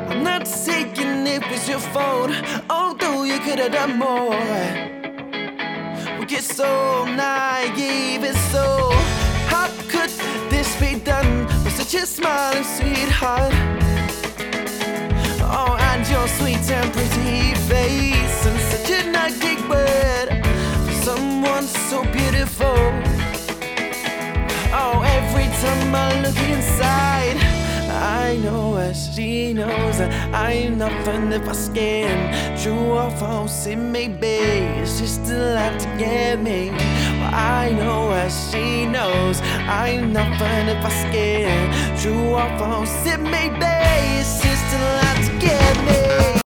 I'm not saying it was your fault, although you could have done more. We get so naive and so, how could this be done with such a smiling sweetheart? Oh, and your sweet and pretty face, and such a naive word for someone so beautiful. Oh, every time I look inside, I know as she knows that I'm nothing if I scan true or false. It may be, it's just a lot to get me. But I know as she knows I'm nothing if I scan true or false. It may be, it's just a lot to get me.